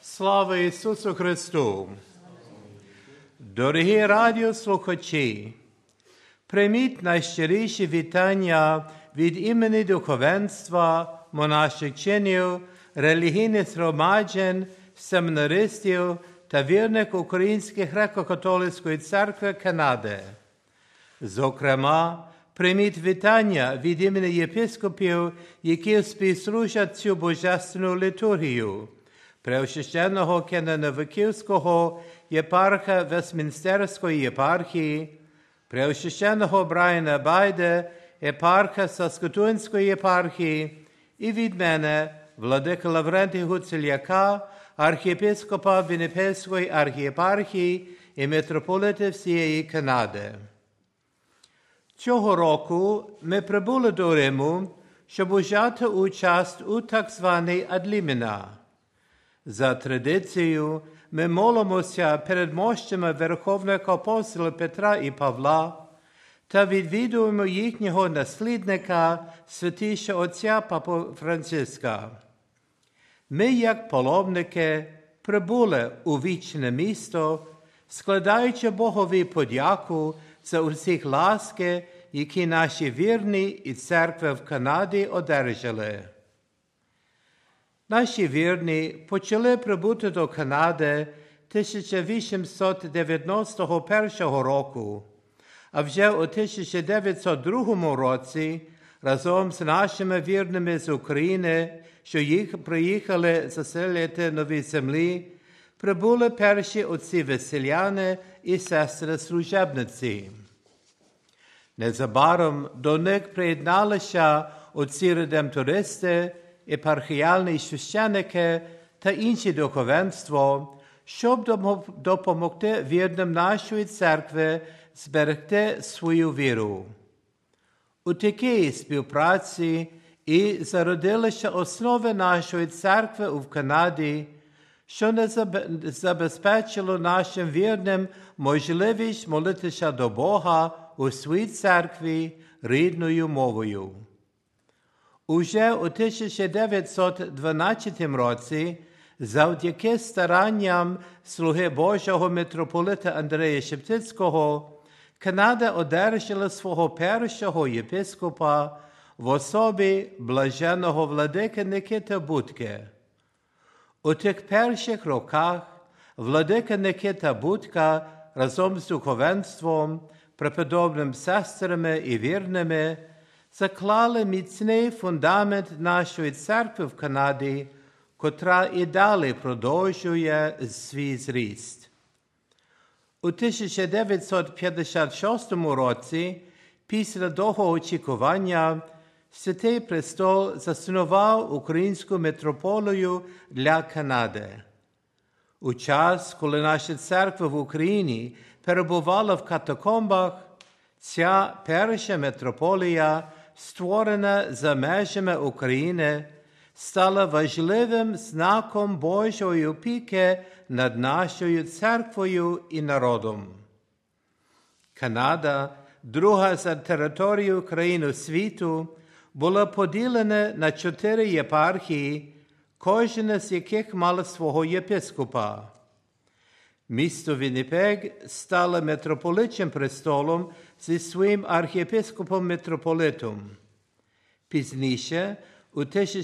Слава Ісусу Христу! Дорогі радіослухачі, прийміть найщиріші вітання від імені духовенства, монаших чинів, релігійних громадян, семінаристів та вірних Української греко-католицької церкви Канади. Зокрема, прийміть вітання від імені єпископів, які співслужать цю божественну літургію, Преосвященного Кенненовиківського єпарха Вестмінстерської єпархії, Преосвященного Брайана Байде, єпарха Саскатунської єпархії, і від мене, владика Лаврентія Гуцуляка, архієпископа Віннипезької архієпархії і митрополита всієї Канади. Цього року ми прибули до Риму, щоб взяти участь у так званій Адліміна. За традицією, ми молимося перед мощами верховних апостолів Петра і Павла та відвідуємо їхнього наслідника, святішого отця Папу Франциска. Ми, як паломники, прибули у вічне місто, складаючи Богові подяку за усіх ласки, які наші вірні і церкви в Канаді одержали. Наші вірні почали прибути до Канади 1891 року, а вже у 1902 році разом з нашими вірними з України, що їх приїхали заселити нові землі, прибули перші отці веселяни і сестри-служебниці. Незабаром до них приєдналися отці-редемтористи, єпархіальні священики та інші духовенство, щоб допомогти вірним нашої церкви зберегти свою віру. У такій співпраці і зародилися основи нашої церкви у Канаді, що не забезпечило нашим вірним можливість молитися до Бога у своїй церкві рідною мовою. Уже у 1912 році, завдяки старанням слуги Божого митрополита Андрея Шептицького, Канада одержала свого першого єпископа в особі блаженного владики Никита Будки. У тих перших роках владика Никита Будка разом з духовенством, преподобним сестрами і вірними заклали міцний фундамент нашої церкви в Канаді, котра і далі продовжує свій зріст. У 1956 році, після довгого очікування, Святий Престол заснував Українську митрополію для Канади. У час, коли наша церква в Україні перебувала в катакомбах, ця перша митрополія, створена за межами України, стала важливим знаком Божої опіки над нашою церквою і народом. Канада, друга за територією країни світу, була поділена на 4 єпархії, кожна з яких мала свого єпископа. Місто Вінніпег стало митрополитчим престолом зі своїм архієпископом-митрополитом. Пізніше, у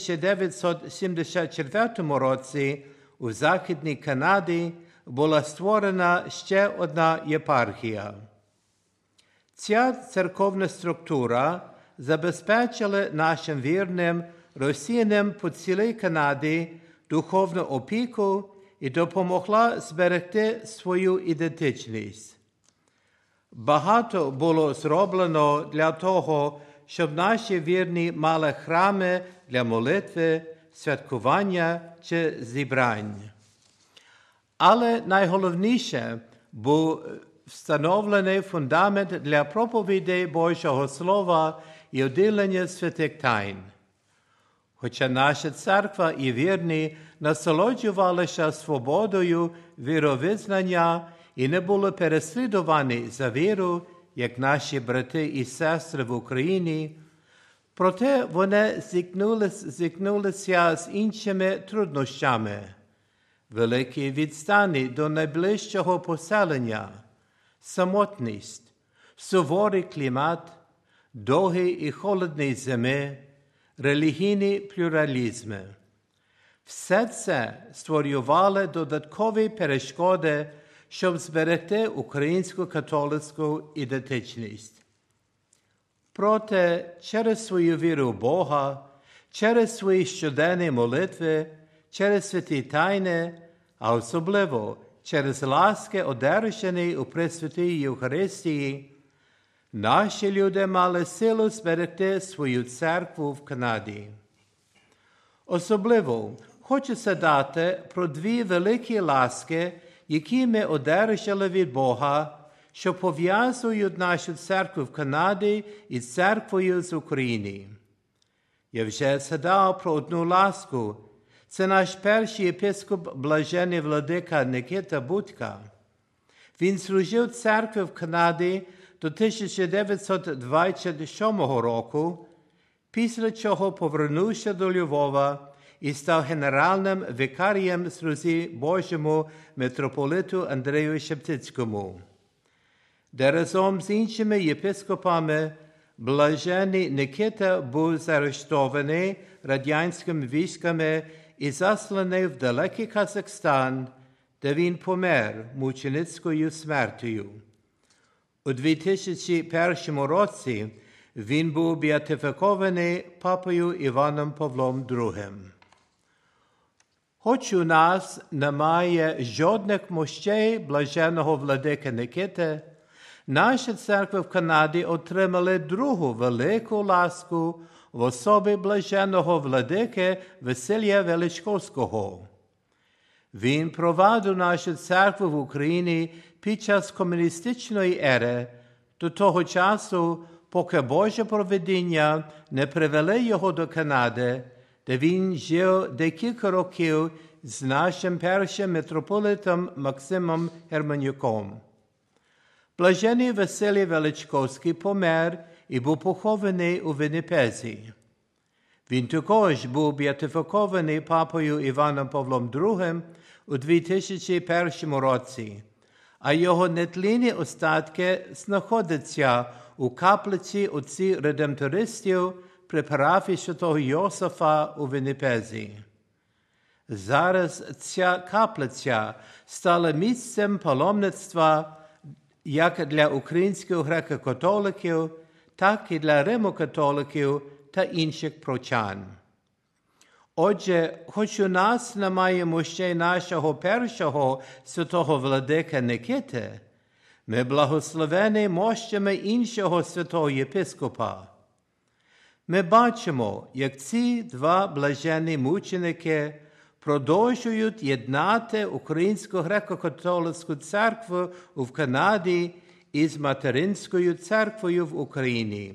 1974 році, у Західній Канаді була створена ще одна єпархія. Ця церковна структура забезпечила нашим вірним, розсіяним по цілій Канаді, духовну опіку і допомогла зберегти свою ідентичність. Багато було зроблено для того, щоб наші вірні мали храми для молитви, святкування чи зібрань. Але найголовніше був встановлений фундамент для проповідей Божого Слова і уділення святих тайн. Хоча наша церква і вірні насолоджувалися свободою віровизнання і не були переслідувані за віру, як наші брати і сестри в Україні, проте вони зіткнулися з іншими труднощами. великі відстані до найближчого поселення, самотність, суворий клімат, довгі і холодні зими, релігійні плюралізми. Все це створювало додаткові перешкоди, щоб зберегти українську католицьку ідентичність. Проте через свою віру в Бога, через свої щоденні молитви, через святі тайни, а особливо через ласки, одержані у Пресвятій Євхаристії, наші люди мали силу зберегти свою церкву в Канаді. Особливо хочу згадати про дві великі ласки, які ми одержали від Бога, що пов'язують нашу церкву в Канаді із церквою з України. Я вже згадав про одну ласку. Це наш перший єпископ блаженний владика Никита Будка. Він служив церкві в Канаді до 1927 року, після чого повернувся до Львова і став генеральним викарієм слузі Божому митрополиту Андрею Шептицькому, де разом з іншими єпископами блаженний Никита був заарештований радянськими військами і засланий в далекий Казахстан, де він помер мученицькою смертю. У 2001 році він був беатифікований папою Іваном Павлом II. Хоч у нас немає жодних мощей блаженного владики Никити, наша церква в Канаді отримала другу велику ласку в особі блаженного владики Василія Величковського. Він провадив нашу церкву в Україні під час комуністичної ери, до того часу, поки Боже провидіння не привело його до Канади, де він жив декілька років з нашим першим митрополитом Максимом Германюком. Блажений Василій Величковський помер і був похований у Вінніпезі. Він також був беатифікований папою Іваном Павлом II у 2001 році, а його нетлінні остатки знаходяться у каплиці отців редемтористів при парафії святого Йосифа у Вінніпезі. Зараз ця каплиця стала місцем паломництва як для українських греко-католиків, так і для римо-католиків та інших прочан. Отже, хоч у нас немає мощей нашого першого святого владика Никити, ми благословені мощами іншого святого єпископа. Ми бачимо, як ці два блаженні мученики продовжують єднати Українську греко-католицьку церкву в Канаді із материнською церквою в Україні.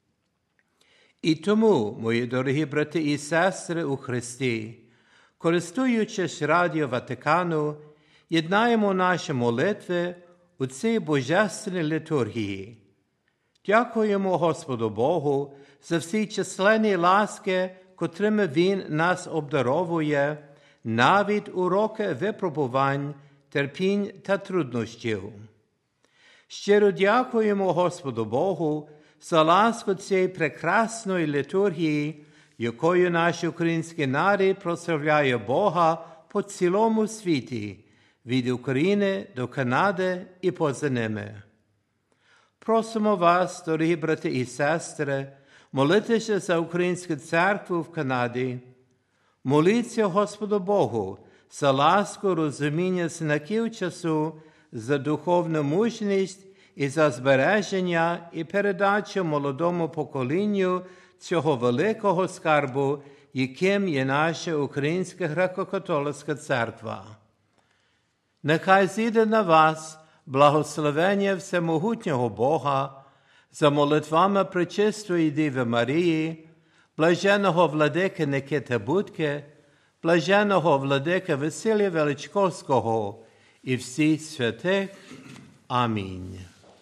І тому, мої дорогі брати і сестри у Христі, користуючись Радіо Ватикану, єднаємо наші молитви у цій божественній літургії. Дякуємо Господу Богу за всі численні ласки, котрими Він нас обдаровує, навіть у роки випробувань, терпінь та труднощів. Щиро дякуємо Господу Богу за ласку цієї прекрасної літургії, якою наш український народ прославляє Бога по цілому світі, від України до Канади і поза ними. Просимо вас, дорогі брати і сестри, молитися за Українську церкву в Канаді. Моліться Господу Богу за ласку, розуміння знаків часу, за духовну мужність і за збереження і передачу молодому поколінню цього великого скарбу, яким є наша Українська греко-католицька церква. Нехай зійде на вас благословення всемогутнього Бога за молитвами Пречистої Діви Марії, блаженого владики Никити Будки, блаженого владика Василія Величковського і всіх святих. Амінь.